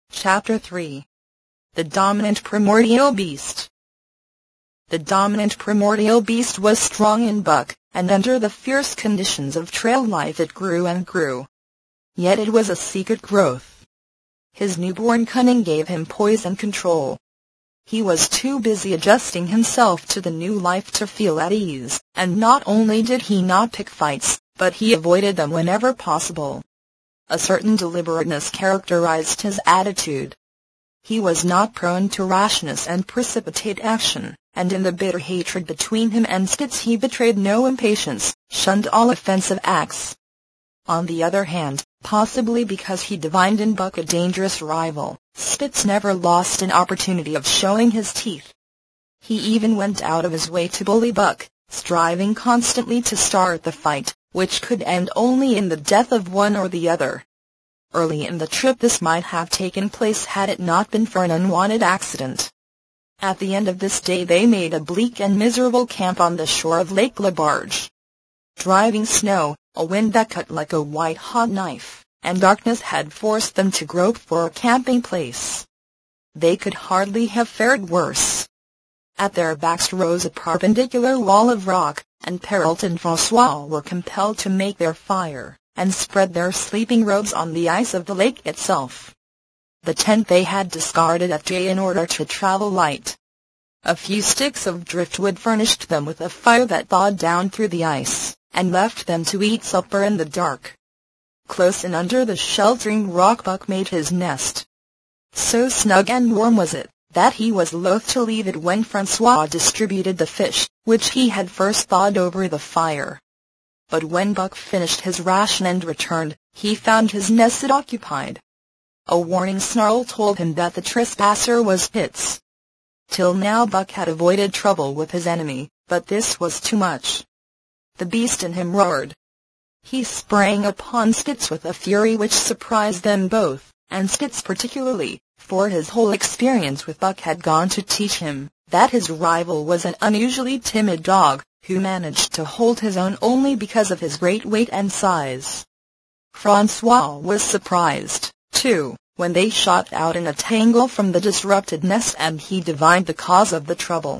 Chapter 3. The Dominant Primordial Beast. The dominant primordial beast was strong in buck, and under the fierce conditions of trail life it grew and grew. Yet it was a secret growth. His newborn cunning gave him poise and control. He was too busy adjusting himself to the new life to feel at ease, and not only did he not pick fights, but he avoided them whenever possible. A certain deliberateness characterized his attitude. He was not prone to rashness and precipitate action, and in the bitter hatred between him and Skits he betrayed no impatience, shunned all offensive acts. On the other hand, possibly because he divined in Buck a dangerous rival, Skits never lost an opportunity of showing his teeth. He even went out of his way to bully Buck, striving constantly to start the fight, which could end only in the death of one or the other. Early in the trip this might have taken place had it not been for an unwanted accident. At the end of this day they made a bleak and miserable camp on the shore of Lake Labarge. Driving snow, a wind that cut like a white-hot knife, and darkness had forced them to grope for a camping place. They could hardly have fared worse. At their backs rose a perpendicular wall of rock, and Perrault and François were compelled to make their fire, and spread their sleeping robes on the ice of the lake itself. The tent they had discarded at day in order to travel light. A few sticks of driftwood furnished them with a fire that thawed down through the ice, and left them to eat supper in the dark. Close in under the sheltering rock Buck made his nest. So snug and warm was it, that he was loath to leave it when François distributed the fish, which he had first thawed over the fire. But when Buck finished his ration and returned, he found his nest occupied. A warning snarl told him that the trespasser was Pitts. Till now Buck had avoided trouble with his enemy, but this was too much. The beast in him roared. He sprang upon Skits with a fury which surprised them both, and Skits particularly, for his whole experience with Buck had gone to teach him that his rival was an unusually timid dog, who managed to hold his own only because of his great weight and size. François was surprised, too, when they shot out in a tangle from the disrupted nest and he divined the cause of the trouble.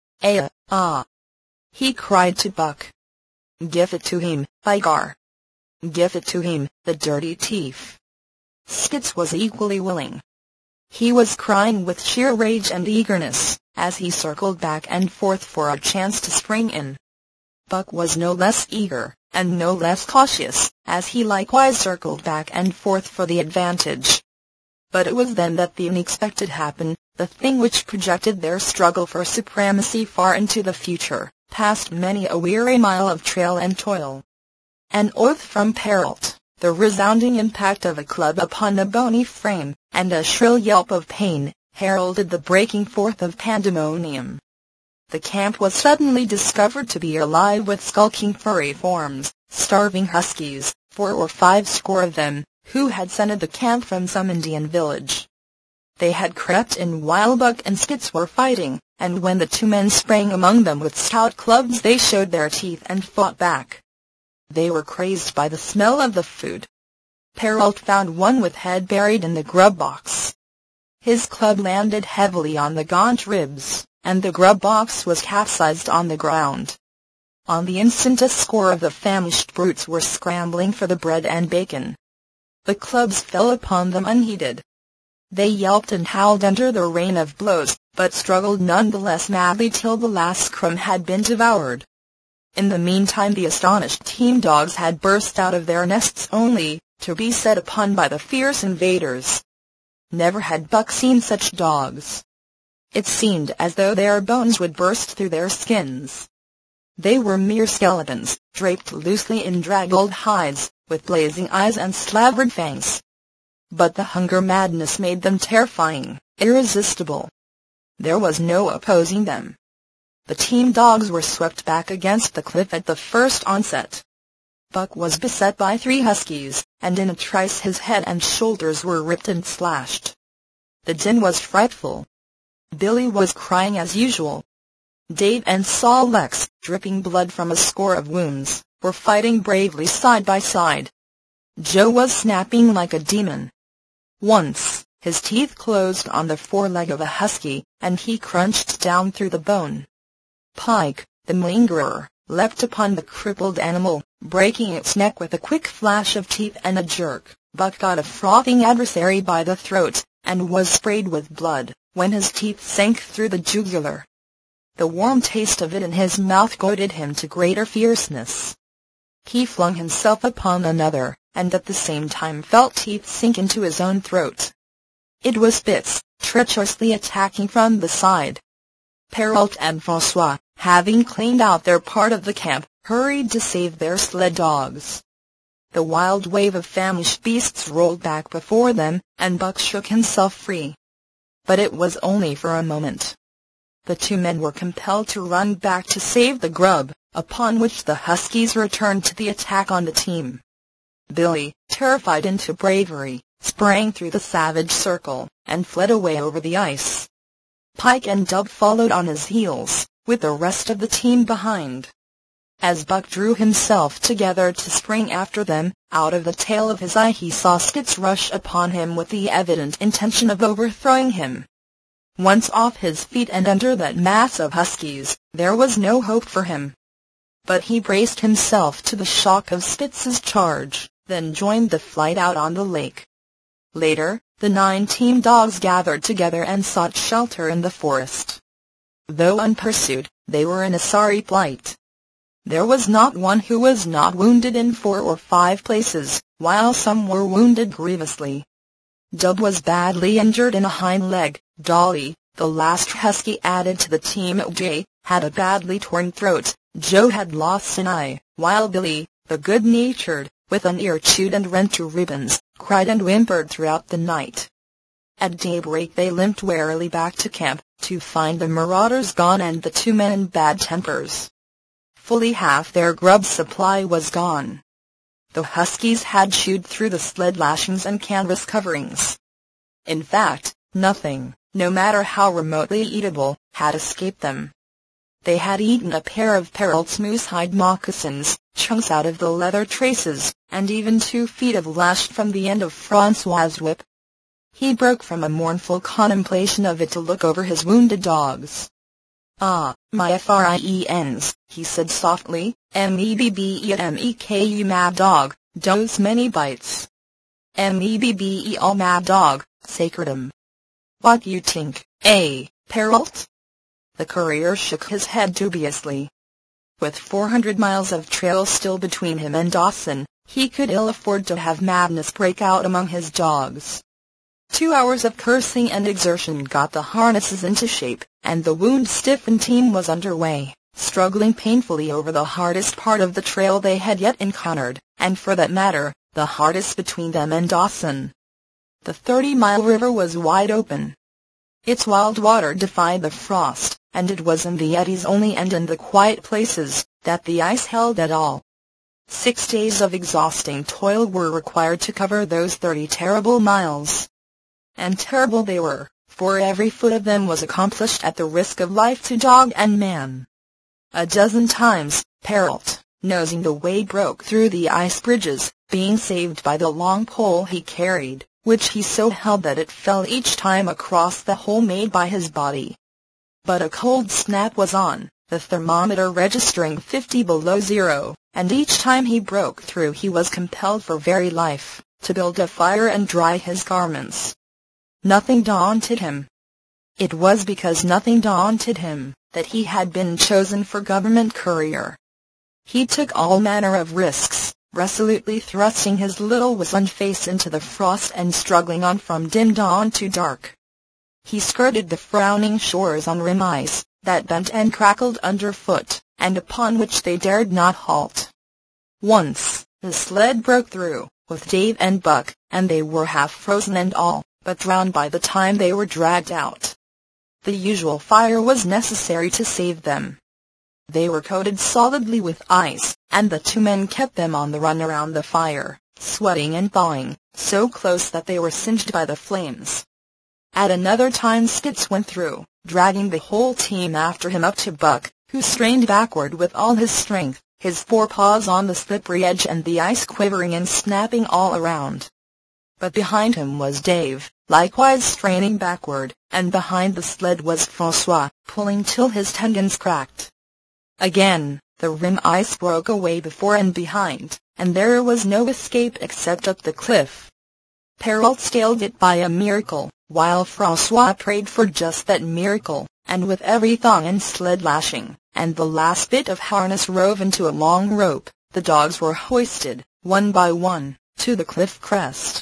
He cried to Buck. "Give it to him, by gar! Give it to him, the dirty thief!" Skits was equally willing. He was crying with sheer rage and eagerness, as he circled back and forth for a chance to spring in. Buck was no less eager, and no less cautious, as he likewise circled back and forth for the advantage. But it was then that the unexpected happened, the thing which projected their struggle for supremacy far into the future, past many a weary mile of trail and toil. An oath from Perrault, the resounding impact of a club upon a bony frame, and a shrill yelp of pain, heralded the breaking forth of pandemonium. The camp was suddenly discovered to be alive with skulking furry forms, starving huskies, 4 or 5 score of them, who had scented the camp from some Indian village. They had crept in while Buck and Skits were fighting, and when the 2 men sprang among them with stout clubs they showed their teeth and fought back. They were crazed by the smell of the food. Perrault found one with head buried in the grub box. His club landed heavily on the gaunt ribs, and the grub box was capsized on the ground. On the instant a score of the famished brutes were scrambling for the bread and bacon. The clubs fell upon them unheeded. They yelped and howled under the rain of blows, but struggled nonetheless madly till the last crumb had been devoured. In the meantime the astonished team dogs had burst out of their nests only to be set upon by the fierce invaders. Never had Buck seen such dogs. It seemed as though their bones would burst through their skins. They were mere skeletons, draped loosely in draggled hides, with blazing eyes and slavered fangs. But the hunger madness made them terrifying, irresistible. There was no opposing them. The team dogs were swept back against the cliff at the first onset. Buck was beset by 3 huskies, and in a trice his head and shoulders were ripped and slashed. The din was frightful. Billy was crying as usual. Dave and Sol Lex, dripping blood from a score of wounds, were fighting bravely side by side. Joe was snapping like a demon. Once, his teeth closed on the foreleg of a husky, and he crunched down through the bone. Pike, the malingerer, leapt upon the crippled animal, breaking its neck with a quick flash of teeth and a jerk. Buck got a frothing adversary by the throat, and was sprayed with blood, when his teeth sank through the jugular. The warm taste of it in his mouth goaded him to greater fierceness. He flung himself upon another, and at the same time felt teeth sink into his own throat. It was Spitz, treacherously attacking from the side. Perrault and François, having cleaned out their part of the camp, hurried to save their sled dogs. The wild wave of famished beasts rolled back before them, and Buck shook himself free. But it was only for a moment. The two men were compelled to run back to save the grub, upon which the huskies returned to the attack on the team. Billy, terrified into bravery, sprang through the savage circle, and fled away over the ice. Pike and Dub followed on his heels, with the rest of the team behind. As Buck drew himself together to spring after them, out of the tail of his eye he saw Spitz rush upon him with the evident intention of overthrowing him. Once off his feet and under that mass of huskies, there was no hope for him. But he braced himself to the shock of Spitz's charge, then joined the flight out on the lake. Later, the 9 team dogs gathered together and sought shelter in the forest. Though unpursued, they were in a sorry plight. There was not one who was not wounded in 4 or 5 places, while some were wounded grievously. Dub was badly injured in a hind leg. Dolly, the last husky added to the team at J, had a badly torn throat. Joe had lost an eye, while Billy, the good-natured, with an ear chewed and rent to ribbons, cried and whimpered throughout the night. At daybreak they limped warily back to camp, to find the marauders gone and the 2 men in bad tempers. Fully half their grub supply was gone. The huskies had chewed through the sled lashings and canvas coverings. In fact, nothing, no matter how remotely eatable, had escaped them. They had eaten a pair of Perrault's moose-hide moccasins, chunks out of the leather traces, and even 2 feet of lash from the end of François' whip. He broke from a mournful contemplation of it to look over his wounded dogs. "Ah, my friends," he said softly, "mebbe mad dog, dose many bites. Mebbe all mad dog, sacredum. What you think, Perrault?" The courier shook his head dubiously. With 400 miles of trail still between him and Dawson, he could ill afford to have madness break out among his dogs. 2 hours of cursing and exertion got the harnesses into shape, and the wound-stiffened team was underway, struggling painfully over the hardest part of the trail they had yet encountered, and for that matter, the hardest between them and Dawson. The 30-mile river was wide open. Its wild water defied the frost, and it was in the eddies only and in the quiet places that the ice held at all. 6 days of exhausting toil were required to cover those 30 terrible miles. And terrible they were, for every foot of them was accomplished at the risk of life to dog and man. A dozen times, Perrault, nosing the way, broke through the ice bridges, being saved by the long pole he carried, which he so held that it fell each time across the hole made by his body. But a cold snap was on, the thermometer registering 50 below zero, and each time he broke through he was compelled for very life to build a fire and dry his garments. Nothing daunted him. It was because nothing daunted him that he had been chosen for government courier. He took all manner of risks, resolutely thrusting his little wizened face into the frost and struggling on from dim dawn to dark. He skirted the frowning shores on rim ice, that bent and crackled underfoot, and upon which they dared not halt. Once, the sled broke through, with Dave and Buck, and they were half frozen and all but drowned by the time they were dragged out. The usual fire was necessary to save them. They were coated solidly with ice, and the 2 men kept them on the run around the fire, sweating and thawing, so close that they were singed by the flames. At another time Spitz went through, dragging the whole team after him up to Buck, who strained backward with all his strength, his forepaws on the slippery edge and the ice quivering and snapping all around. but behind him was Dave, likewise straining backward, and behind the sled was Francois, pulling till his tendons cracked. Again, the rim ice broke away before and behind, and there was no escape except up the cliff. Perrault scaled it by a miracle, while Francois prayed for just that miracle, and with every thong and sled lashing, and the last bit of harness rove into a long rope, the dogs were hoisted, one by one, to the cliff crest.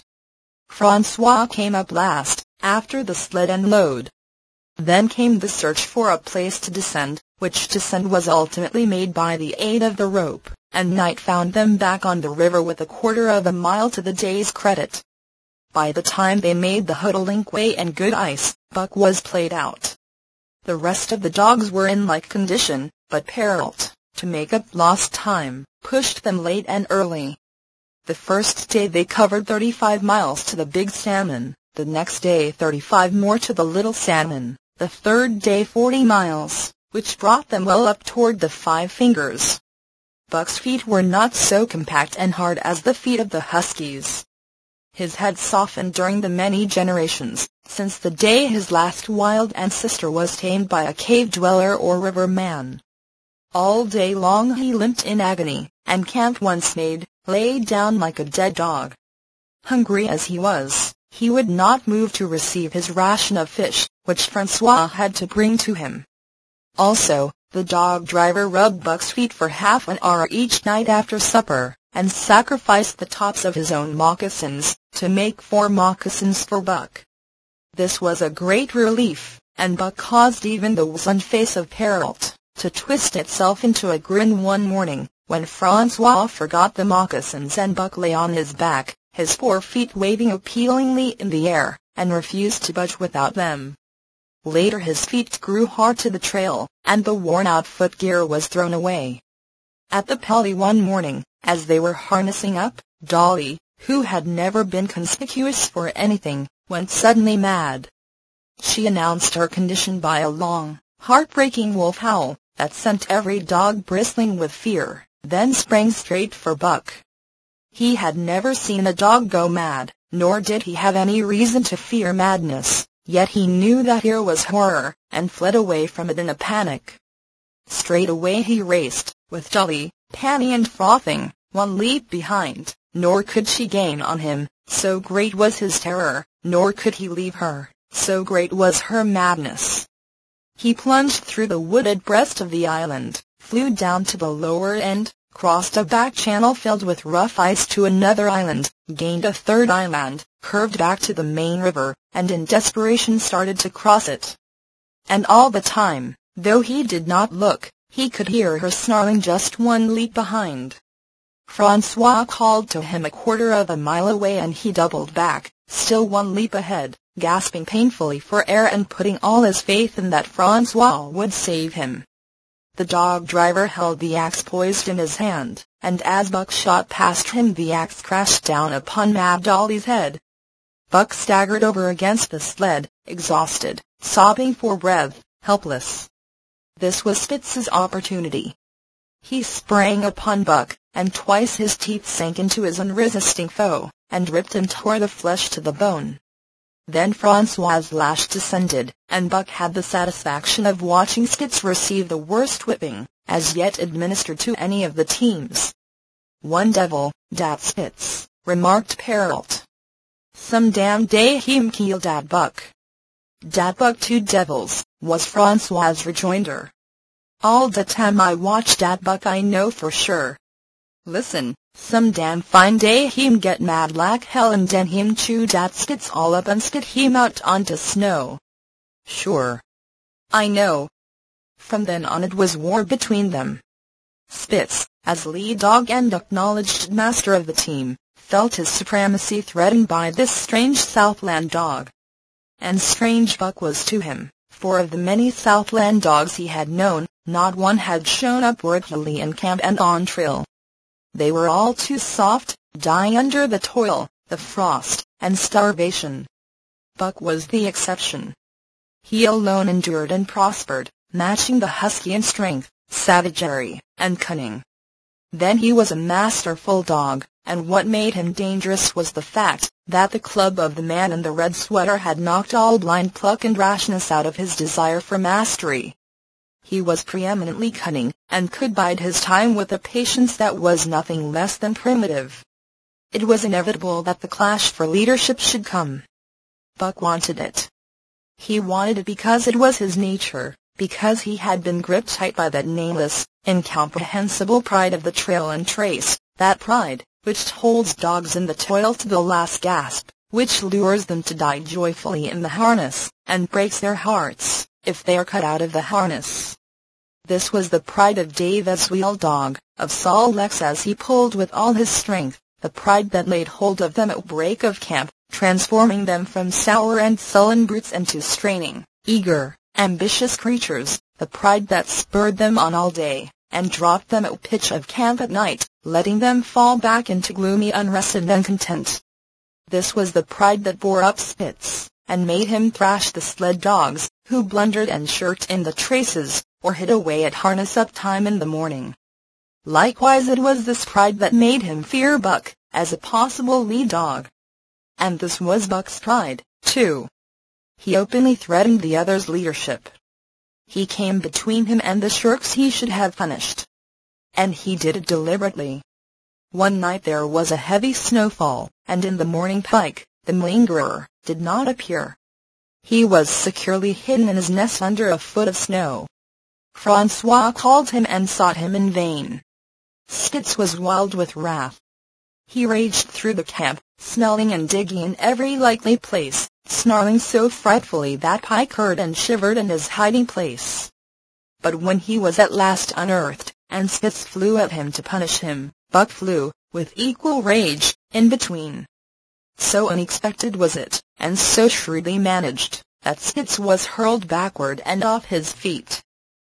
Francois came up last, after the sled and load. Then came the search for a place to descend, which descent was ultimately made by the aid of the rope, and night found them back on the river with a quarter of a mile to the day's credit. By the time they made the Hootlink Way and good ice, Buck was played out. The rest of the dogs were in like condition, but Perrault, to make up lost time, pushed them late and early. The first day they covered 35 miles to the Big Salmon, the next day 35 more to the Little Salmon, the third day 40 miles, which brought them well up toward the Five Fingers. Buck's feet were not so compact and hard as the feet of the Huskies. His head softened during the many generations, since the day his last wild ancestor was tamed by a cave dweller or river man. All day long he limped in agony, and camp once made, lay down like a dead dog. Hungry as he was, he would not move to receive his ration of fish, which Francois had to bring to him. Also, the dog driver rubbed Buck's feet for half an hour each night after supper, and sacrificed the tops of his own moccasins, to make 4 moccasins for Buck. This was a great relief, and Buck caused even the wizened face of Perrault to twist itself into a grin one morning, when Francois forgot the moccasins and Buck lay on his back, his 4 feet waving appealingly in the air, and refused to budge without them. Later his feet grew hard to the trail, and the worn-out footgear was thrown away. At the Pelly one morning, as they were harnessing up, Dolly, who had never been conspicuous for anything, went suddenly mad. She announced her condition by a long, heartbreaking wolf howl, that sent every dog bristling with fear, then sprang straight for Buck. He had never seen a dog go mad, nor did he have any reason to fear madness, yet he knew that here was horror, and fled away from it in a panic. Straight away he raced, with Dolly, panting and frothing, one leap behind, nor could she gain on him, so great was his terror, nor could he leave her, so great was her madness. He plunged through the wooded breast of the island, flew down to the lower end, crossed a back channel filled with rough ice to another island, gained a third island, curved back to the main river, and in desperation started to cross it. And all the time, though he did not look, he could hear her snarling just one leap behind. Francois called to him a quarter of a mile away and he doubled back, still one leap ahead, gasping painfully for air and putting all his faith in that Francois would save him. The dog driver held the axe poised in his hand, and as Buck shot past him the axe crashed down upon Mad Dolly's head. Buck staggered over against the sled, exhausted, sobbing for breath, helpless. This was Spitz's opportunity. He sprang upon Buck, and twice his teeth sank into his unresisting foe, and ripped and tore the flesh to the bone. Then Francois's lash descended, and Buck had the satisfaction of watching Spitz receive the worst whipping, as yet administered to any of the teams. "One devil, dat Spitz," remarked Perrault. "Some damn day him kill dat Buck." "Dat Buck 2 devils," was Francois's rejoinder. "All the time I watch dat Buck I know for sure. Listen, some damn fine day him get mad like hell and den him chew dat Spitz all up and spit him out onto snow." "Sure. I know." From then on it was war between them. Spitz, as lead dog and acknowledged master of the team, felt his supremacy threatened by this strange Southland dog. And strange Buck was to him, for of the many Southland dogs he had known, not one had shown up worthily in camp and on trail. They were all too soft, dying under the toil, the frost, and starvation. Buck was the exception. He alone endured and prospered, matching the husky in strength, savagery, and cunning. Then he was a masterful dog, and what made him dangerous was the fact that the club of the man in the red sweater had knocked all blind pluck and rashness out of his desire for mastery. He was preeminently cunning, and could bide his time with a patience that was nothing less than primitive. It was inevitable that the clash for leadership should come. Buck wanted it. He wanted it because it was his nature, because he had been gripped tight by that nameless, incomprehensible pride of the trail and trace, that pride which holds dogs in the toil to the last gasp, which lures them to die joyfully in the harness, and breaks their hearts if they are cut out of the harness. This was the pride of Dave as wheel dog, of Sol Leks as he pulled with all his strength, the pride that laid hold of them at break of camp, transforming them from sour and sullen brutes into straining, eager, ambitious creatures, the pride that spurred them on all day, and dropped them at pitch of camp at night, letting them fall back into gloomy unrest and uncontent. This was the pride that bore up Spitz, and made him thrash the sled dogs, who blundered and shirked in the traces, or hid away at harness-up time in the morning. Likewise it was this pride that made him fear Buck, as a possible lead dog. And this was Buck's pride, too. He openly threatened the other's leadership. He came between him and the shirks he should have punished. And he did it deliberately. One night there was a heavy snowfall, and in the morning Pike, the malingerer, did not appear. He was securely hidden in his nest under a foot of snow. Francois called him and sought him in vain. Spitz was wild with wrath. He raged through the camp, smelling and digging in every likely place, snarling so frightfully that Pike heard and shivered in his hiding place. But when he was at last unearthed, and Spitz flew at him to punish him, Buck flew, with equal rage, in between. So unexpected was it, and so shrewdly managed, that Spitz was hurled backward and off his feet.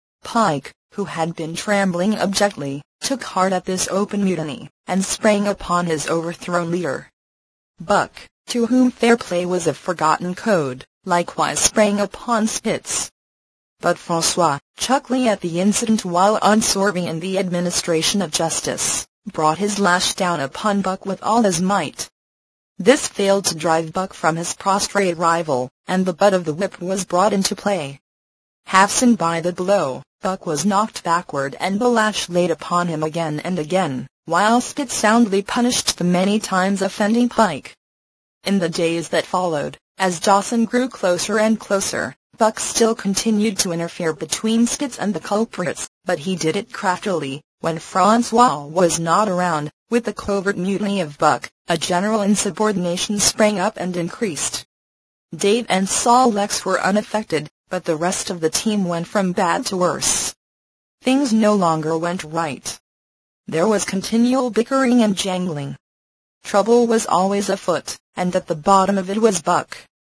Pike, who had been trembling abjectly, took heart at this open mutiny, and sprang upon his overthrown leader. Buck, to whom fair play was a forgotten code, likewise sprang upon Spitz. But Francois, chuckling at the incident while unswerving in the administration of justice, brought his lash down upon Buck with all his might. This failed to drive Buck from his prostrate rival, and the butt of the whip was brought into play. Half-stunned by the blow, Buck was knocked backward and the lash laid upon him again and again, while Spitz soundly punished the many times offending Pike. In the days that followed, as Dawson grew closer and closer, Buck still continued to interfere between Spitz and the culprits, but he did it craftily. When Francois was not around, with the covert mutiny of Buck, a general insubordination sprang up and increased. Dave and Sol Leks were unaffected, but the rest of the team went from bad to worse. Things no longer went right. There was continual bickering and jangling. Trouble was always afoot, and at the bottom of it was Buck.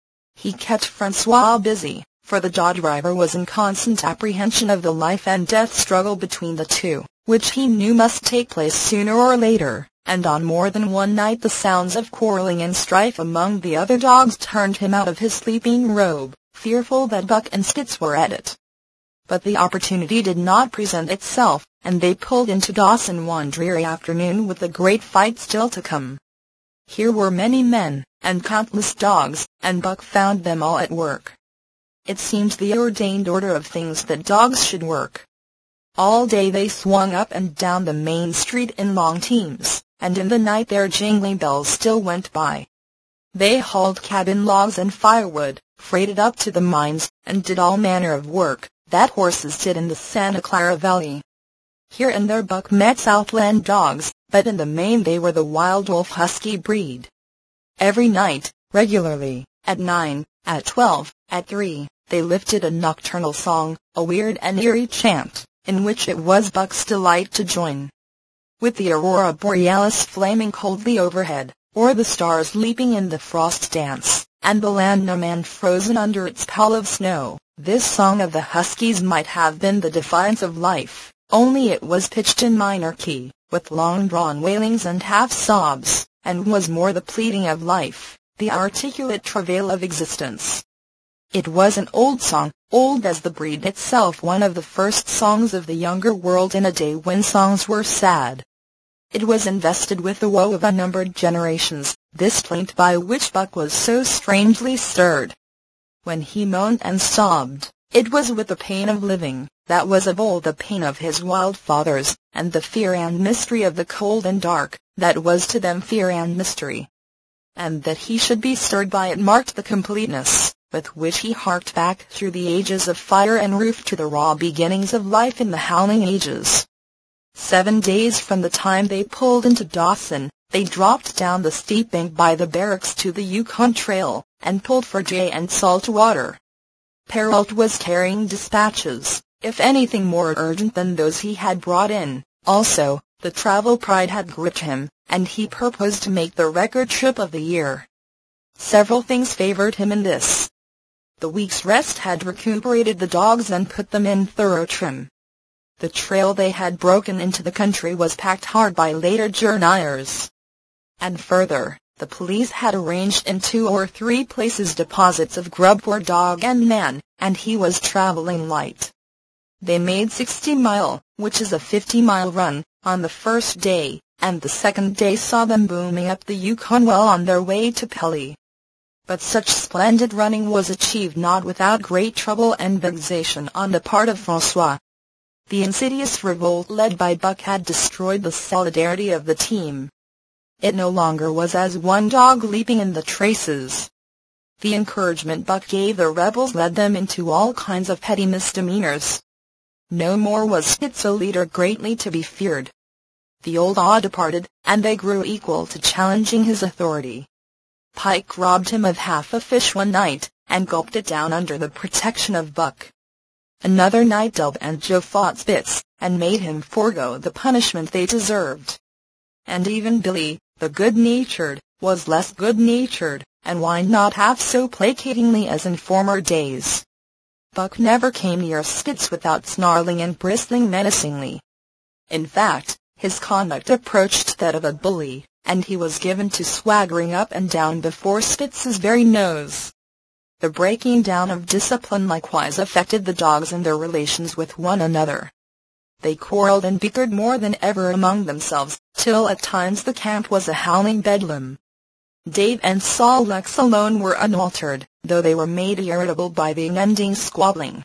He kept Francois busy, for the dog driver was in constant apprehension of the life and death struggle between the two, which he knew must take place sooner or later, and on more than one night the sounds of quarreling and strife among the other dogs turned him out of his sleeping robe, fearful that Buck and Spitz were at it. But the opportunity did not present itself, and they pulled into Dawson one dreary afternoon with the great fight still to come. Here were many men, and countless dogs, and Buck found them all at work. It seemed the ordained order of things that dogs should work. All day they swung up and down the main street in long teams, and in the night their jingling bells still went by. They hauled cabin logs and firewood, freighted up to the mines, and did all manner of work that horses did in the Santa Clara Valley. Here and there Buck met Southland dogs, but in the main they were the wild wolf husky breed. Every night, regularly, at 9, at 12, at 3, they lifted a nocturnal song, a weird and eerie chant, in which it was Buck's delight to join. With the aurora borealis flaming coldly overhead, or the stars leaping in the frost dance, and the land no man frozen under its pall of snow, this song of the huskies might have been the defiance of life, only it was pitched in minor key, with long-drawn wailings and half-sobs, and was more the pleading of life, the articulate travail of existence. It was an old song, old as the breed itself, one of the first songs of the younger world in a day when songs were sad. It was invested with the woe of unnumbered generations, this plaint by which Buck was so strangely stirred. When he moaned and sobbed, it was with the pain of living, that was of old the pain of his wild fathers, and the fear and mystery of the cold and dark, that was to them fear and mystery. And that he should be stirred by it marked the completeness with which he harked back through the ages of fire and roof to the raw beginnings of life in the howling ages. 7 days from the time they pulled into Dawson, they dropped down the steep bank by the barracks to the Yukon Trail, and pulled for Jay and Saltwater. Perrault was carrying dispatches, if anything more urgent than those he had brought in. Also, the travel pride had gripped him, and he purposed to make the record trip of the year. Several things favored him in this. The week's rest had recuperated the dogs and put them in thorough trim. The trail they had broken into the country was packed hard by later journeyers. And further, the police had arranged in 2 or 3 places deposits of grub for dog and man, and he was traveling light. They made 60 Mile, which is a 50-mile run, on the first day, and the second day saw them booming up the Yukon well on their way to Pelly. But such splendid running was achieved not without great trouble and vexation on the part of François. The insidious revolt led by Buck had destroyed the solidarity of the team. It no longer was as one dog leaping in the traces. The encouragement Buck gave the rebels led them into all kinds of petty misdemeanors. No more was Spitz a leader greatly to be feared. The old awe departed, and they grew equal to challenging his authority. Pike robbed him of half a fish one night, and gulped it down under the protection of Buck. Another night Dub and Joe fought Spitz, and made him forego the punishment they deserved. And even Billy, the good-natured, was less good-natured, and whined not half so placatingly as in former days. Buck never came near Spitz without snarling and bristling menacingly. In fact, his conduct approached that of a bully, and he was given to swaggering up and down before Spitz's very nose. The breaking down of discipline likewise affected the dogs in their relations with one another. They quarreled and bickered more than ever among themselves, till at times the camp was a howling bedlam. Dave and Sol Leks alone were unaltered, though they were made irritable by the unending squabbling.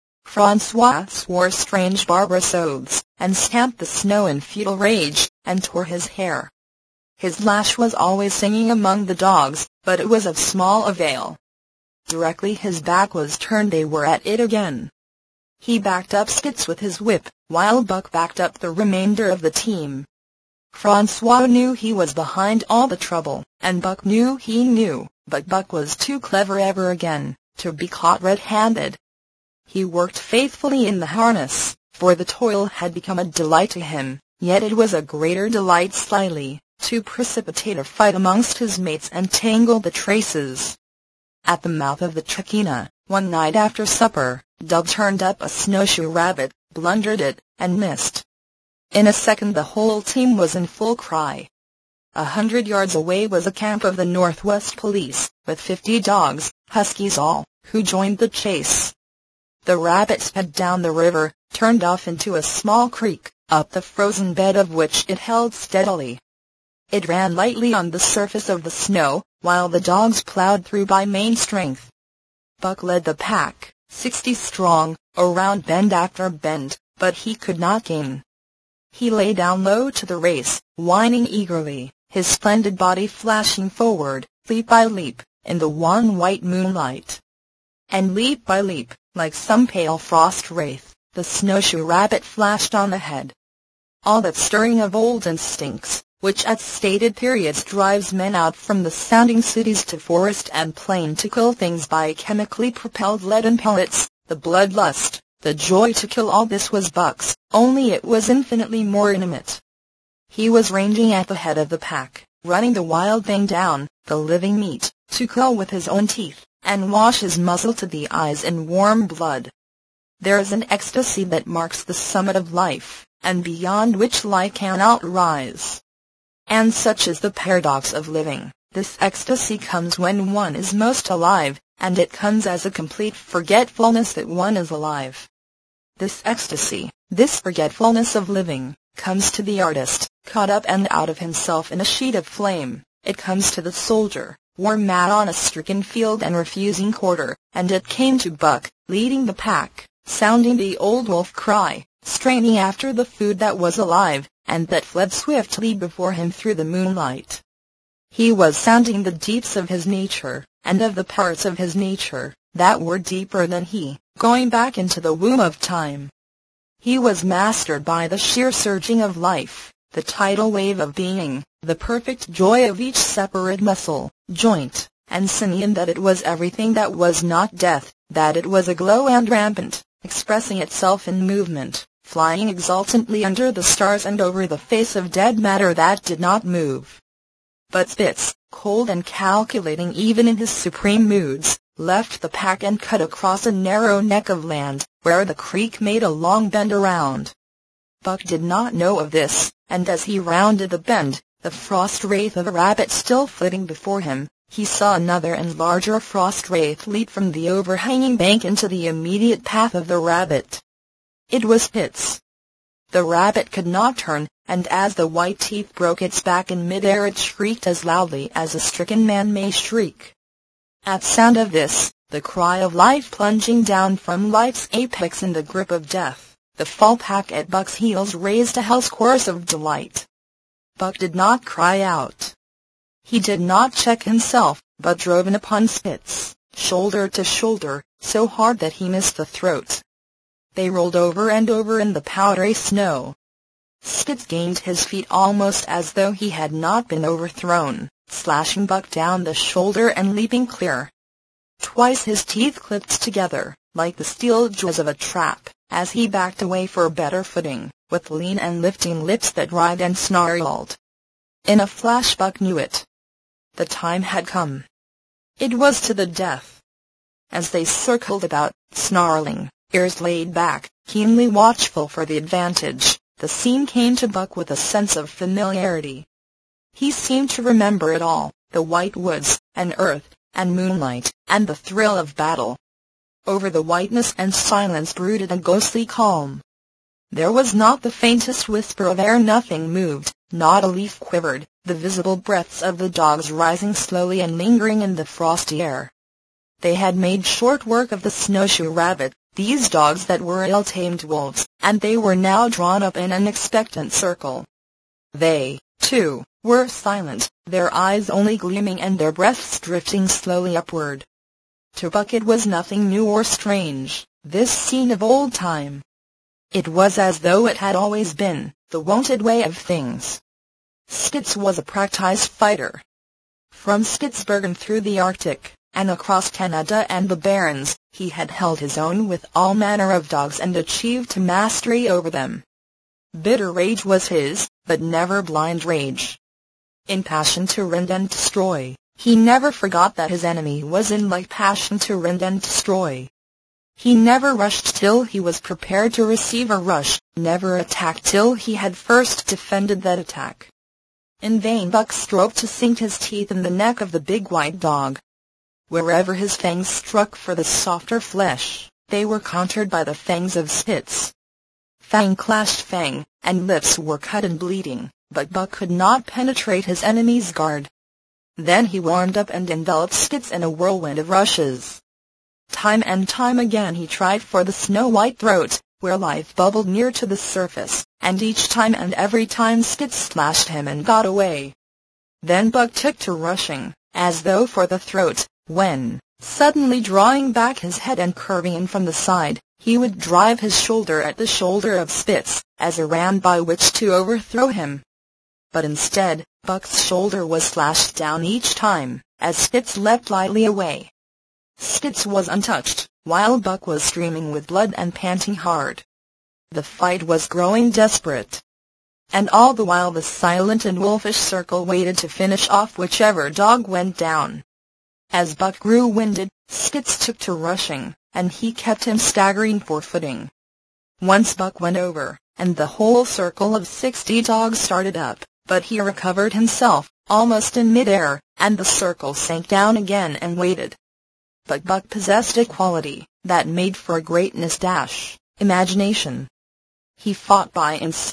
François swore strange barbarous oaths, and stamped the snow in futile rage, and tore his hair. His lash was always singing among the dogs, but it was of small avail. Directly his back was turned they were at it again. He backed up Spitz with his whip, while Buck backed up the remainder of the team. François knew he was behind all the trouble, and Buck knew he knew, but Buck was too clever ever again to be caught red-handed. He worked faithfully in the harness, for the toil had become a delight to him, yet it was a greater delight slyly to precipitate a fight amongst his mates and tangle the traces. At the mouth of the Traquina, one night after supper, Dub turned up a snowshoe rabbit, blundered it, and missed. In a second the whole team was in full cry. 100 yards away was a camp of the Northwest Police, with 50 dogs, huskies all, who joined the chase. The rabbit sped down the river, turned off into a small creek, up the frozen bed of which it held steadily. It ran lightly on the surface of the snow, while the dogs plowed through by main strength. Buck led the pack, 60 strong, around bend after bend, but he could not gain. He lay down low to the race, whining eagerly, his splendid body flashing forward, leap by leap, in the wan white moonlight. And leap by leap, like some pale frost wraith, the snowshoe rabbit flashed on ahead. All that stirring of old instincts, which at stated periods drives men out from the sounding cities to forest and plain to kill things by chemically propelled leaden pellets, the bloodlust, the joy to kill, all this was Buck's, only it was infinitely more intimate. He was ranging at the head of the pack, running the wild thing down, the living meat, to kill with his own teeth, and wash his muzzle to the eyes in warm blood. There is an ecstasy that marks the summit of life, and beyond which life cannot rise. And such is the paradox of living. This ecstasy comes when one is most alive, and it comes as a complete forgetfulness that one is alive. This ecstasy, this forgetfulness of living, comes to the artist, caught up and out of himself in a sheet of flame. It comes to the soldier, worn mad on a stricken field and refusing quarter, and it came to Buck, leading the pack, sounding the old wolf cry, straining after the food that was alive, and that fled swiftly before him through the moonlight. He was sounding the deeps of his nature, and of the parts of his nature that were deeper than he, going back into the womb of time. He was mastered by the sheer surging of life, the tidal wave of being, the perfect joy of each separate muscle, joint, and sinew, that it was everything that was not death, that it was aglow and rampant, expressing itself in movement, flying exultantly under the stars and over the face of dead matter that did not move. But Spitz, cold and calculating even in his supreme moods, left the pack and cut across a narrow neck of land, where the creek made a long bend around. Buck did not know of this, and as he rounded the bend, the frost wraith of a rabbit still flitting before him, he saw another and larger frost wraith leap from the overhanging bank into the immediate path of the rabbit. It was Spitz. The rabbit could not turn, and as the white teeth broke its back in midair it shrieked as loudly as a stricken man may shriek. At sound of this, the cry of life plunging down from life's apex in the grip of death, the fall pack at Buck's heels raised a hell's chorus of delight. Buck did not cry out. He did not check himself, but drove in upon Spitz, shoulder to shoulder, so hard that he missed the throat. They rolled over and over in the powdery snow. Spitz gained his feet almost as though he had not been overthrown, slashing Buck down the shoulder and leaping clear. Twice his teeth clipped together, like the steel jaws of a trap, as he backed away for better footing, with lean and lifting lips that writhed and snarled. In a flash Buck knew it. The time had come. It was to the death. As they circled about, snarling, ears laid back, keenly watchful for the advantage, the scene came to Buck with a sense of familiarity. He seemed to remember it all, the white woods, and earth, and moonlight, and the thrill of battle. Over the whiteness and silence brooded a ghostly calm. There was not the faintest whisper of air, nothing moved, not a leaf quivered, the visible breaths of the dogs rising slowly and lingering in the frosty air. They had made short work of the snowshoe rabbit, these dogs that were ill-tamed wolves, and they were now drawn up in an expectant circle. They, too, were silent, their eyes only gleaming and their breaths drifting slowly upward. To Buck it was nothing new or strange, this scene of old time. It was as though it had always been, the wonted way of things. Spitz was a practiced fighter. From Spitzbergen through the Arctic, and across Canada and the Barrens, he had held his own with all manner of dogs and achieved mastery over them. Bitter rage was his, but never blind rage. In passion to rend and destroy, he never forgot that his enemy was in like passion to rend and destroy. He never rushed till he was prepared to receive a rush, never attacked till he had first defended that attack. In vain Buck strove to sink his teeth in the neck of the big white dog. Wherever his fangs struck for the softer flesh, they were countered by the fangs of Spitz. Fang clashed fang, and lips were cut and bleeding, but Buck could not penetrate his enemy's guard. Then he warmed up and enveloped Spitz in a whirlwind of rushes. Time and time again he tried for the snow-white throat, where life bubbled near to the surface, and each time and every time Spitz slashed him and got away. Then Buck took to rushing, as though for the throat, when, suddenly drawing back his head and curving in from the side, he would drive his shoulder at the shoulder of Spitz, as a ram by which to overthrow him. But instead, Buck's shoulder was slashed down each time, as Spitz leapt lightly away. Spitz was untouched, while Buck was streaming with blood and panting hard. The fight was growing desperate. And all the while the silent and wolfish circle waited to finish off whichever dog went down. As Buck grew winded, Spitz took to rushing, and he kept him staggering for footing. Once Buck went over, and the whole circle of 60 dogs started up, but he recovered himself, almost in mid-air, and the circle sank down again and waited. But Buck possessed a quality that made for greatness: imagination. He fought by instinct,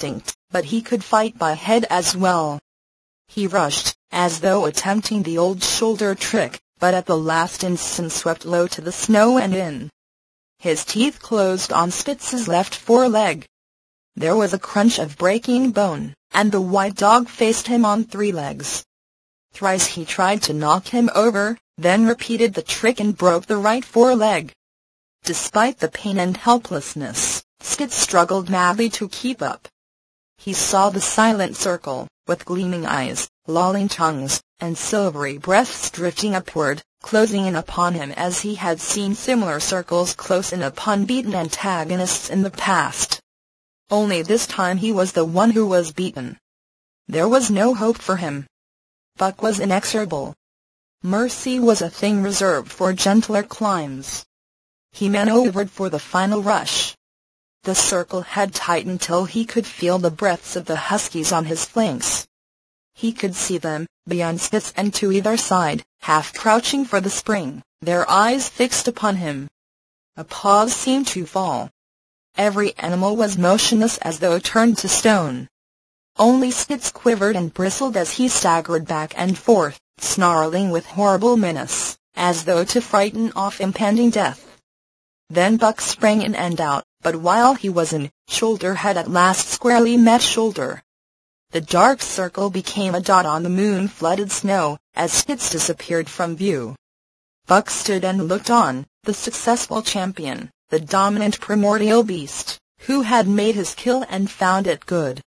but he could fight by head as well. He rushed, as though attempting the old shoulder trick, but at the last instant swept low to the snow and in. His teeth closed on Spitz's left foreleg. There was a crunch of breaking bone, and the white dog faced him on 3 legs. Thrice he tried to knock him over, then repeated the trick and broke the right foreleg. Despite the pain and helplessness, Spitz struggled madly to keep up. He saw the silent circle, with gleaming eyes, lolling tongues, and silvery breaths drifting upward, closing in upon him as he had seen similar circles close in upon beaten antagonists in the past. Only this time he was the one who was beaten. There was no hope for him. Buck was inexorable. Mercy was a thing reserved for gentler climes. He maneuvered for the final rush. The circle had tightened till he could feel the breaths of the huskies on his flanks. He could see them, beyond Spitz and to either side, half crouching for the spring, their eyes fixed upon him. A pause seemed to fall. Every animal was motionless as though turned to stone. Only Spitz quivered and bristled as he staggered back and forth, snarling with horrible menace, as though to frighten off impending death. Then Buck sprang in and out, but while he was in, shoulder had at last squarely met shoulder. The dark circle became a dot on the moon-flooded snow, as Spitz disappeared from view. Buck stood and looked on, the successful champion, the dominant primordial beast, who had made his kill and found it good.